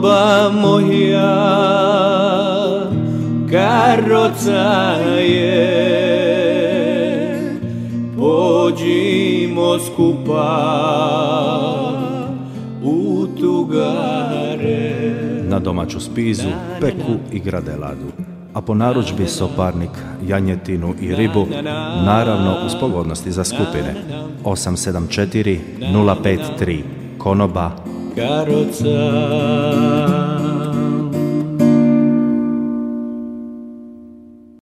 konoba moja, karoca je, pođimo skupa u Tugare. Na domaću spizu, peku i gradeladu, a po narudžbi soparnik, janjetinu i ribu, naravno uz pogodnosti za skupine. 874 053 konoba Karoca